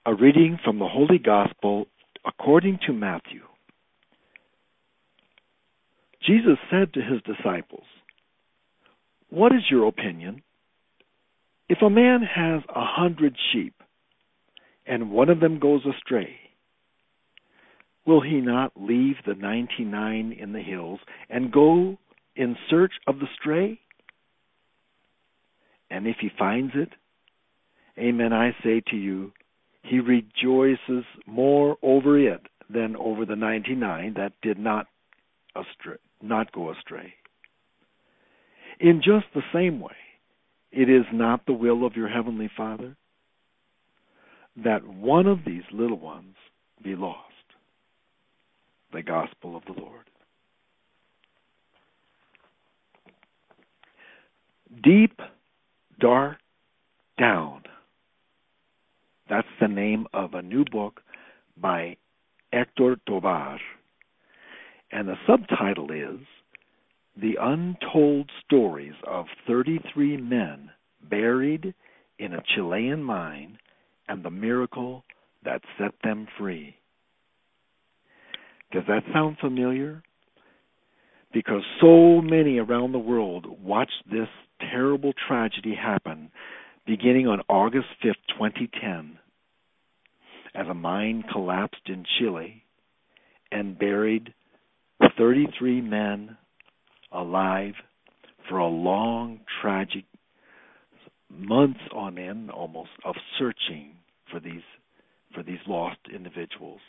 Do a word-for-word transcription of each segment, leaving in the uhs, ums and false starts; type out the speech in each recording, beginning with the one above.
A reading from the Holy Gospel according to Matthew. Jesus said to his disciples, "What is your opinion? If a man has a hundred sheep, and one of them goes astray, will he not leave the ninety-nine in the hills and go in search of the stray? And if he finds it, amen, I say to you, he rejoices more over it than over the ninety-nine that did not astray, not go astray. In just the same way, it is not the will of your heavenly Father that one of these little ones be lost." The Gospel of the Lord. Deep, Dark, Down. That's the name of a new book by Hector Tovar. And the subtitle is The Untold Stories of thirty-three Men Buried in a Chilean Mine and the Miracle that Set Them Free. Does that sound familiar? Because so many around the world watched this terrible tragedy happen beginning on August fifth, twenty ten, as a mine collapsed in Chile and buried thirty-three men alive for a long, tragic, months on end almost, of searching for these for these lost individuals.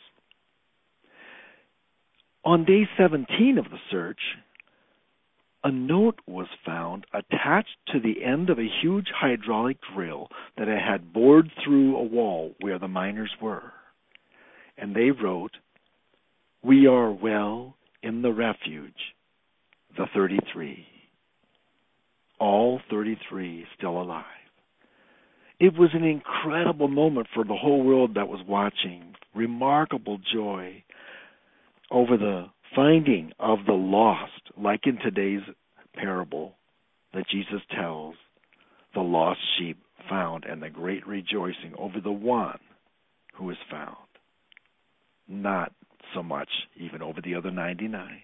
On day seventeen of the search, a note was found attached to the end of a huge hydraulic drill that had bored through a wall where the miners were. And they wrote, "We are well in the refuge, the thirty-three." All thirty-three still alive. It was an incredible moment for the whole world that was watching. Remarkable joy over the finding of the lost, like in today's parable that Jesus tells, the lost sheep found, and the great rejoicing over the one who is found. Not so much even over the other ninety-nine.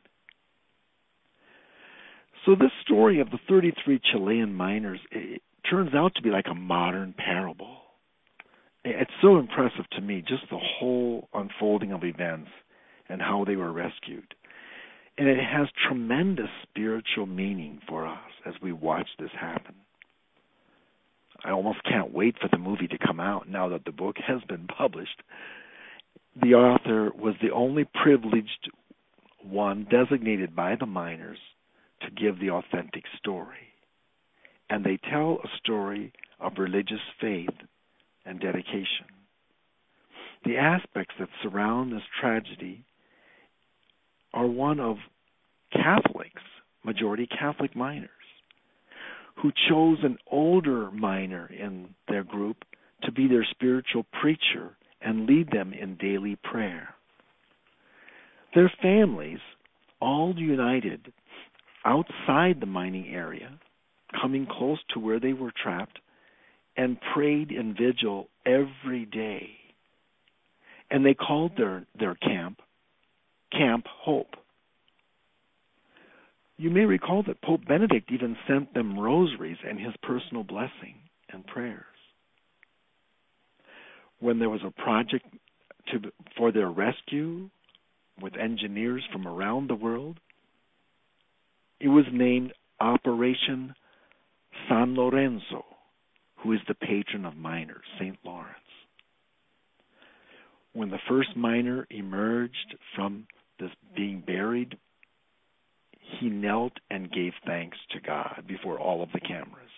So this story of the thirty-three Chilean miners, it turns out to be like a modern parable. It's so impressive to me, just the whole unfolding of events and how they were rescued. And it has tremendous spiritual meaning for us as we watch this happen. I almost can't wait for the movie to come out now that the book has been published. The author was the only privileged one designated by the miners to give the authentic story. And they tell a story of religious faith and dedication. The aspects that surround this tragedy are one of Catholics, majority Catholic miners, who chose an older miner in their group to be their spiritual preacher and lead them in daily prayer. Their families, all united outside the mining area, coming close to where they were trapped, and prayed in vigil every day. And they called their, their camp Camp Hope. You may recall that Pope Benedict even sent them rosaries and his personal blessing and prayers. When there was a project to, for their rescue with engineers from around the world, it was named Operation San Lorenzo, who is the patron of miners, Saint Lawrence. When the first miner emerged from this being buried, he knelt and gave thanks to God before all of the cameras.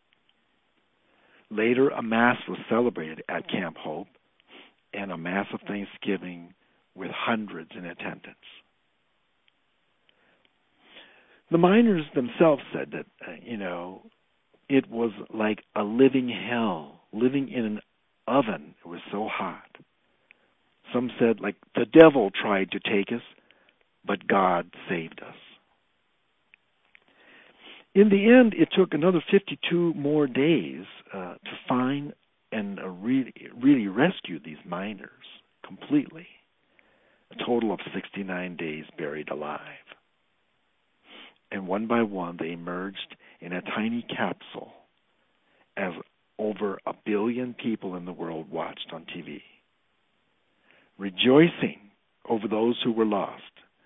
Later, a Mass was celebrated at Camp Hope, and a Mass of Thanksgiving with hundreds in attendance. The miners themselves said that, uh, you know, it was like a living hell, living in an oven. It was so hot. Some said, like, the devil tried to take us, but God saved us. In the end, it took another fifty-two more days uh, to find and uh, really, really rescued these miners completely. A total of sixty-nine days buried alive. And one by one, they emerged in a tiny capsule as over a billion people in the world watched on T V, rejoicing over those who were lost,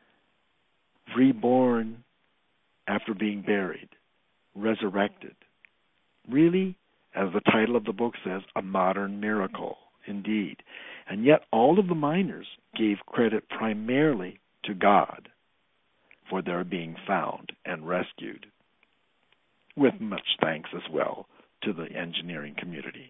reborn after being buried, resurrected. Really, as the title of the book says, a modern miracle indeed. And yet all of the miners gave credit primarily to God for their being found and rescued, with much thanks as well to the engineering community.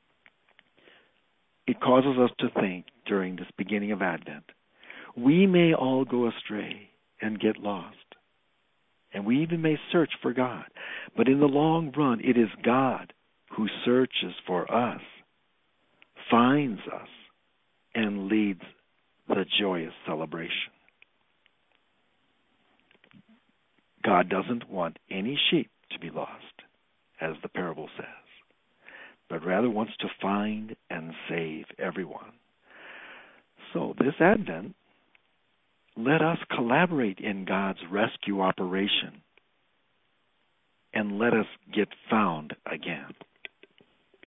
It causes us to think during this beginning of Advent, we may all go astray and get lost, and we even may search for God, but in the long run, it is God who searches for us, finds us, and leads the joyous celebration. God doesn't want any sheep to be lost, as the parable says, but rather wants to find and save everyone. So this Advent, let us collaborate in God's rescue operation, and let us get found again.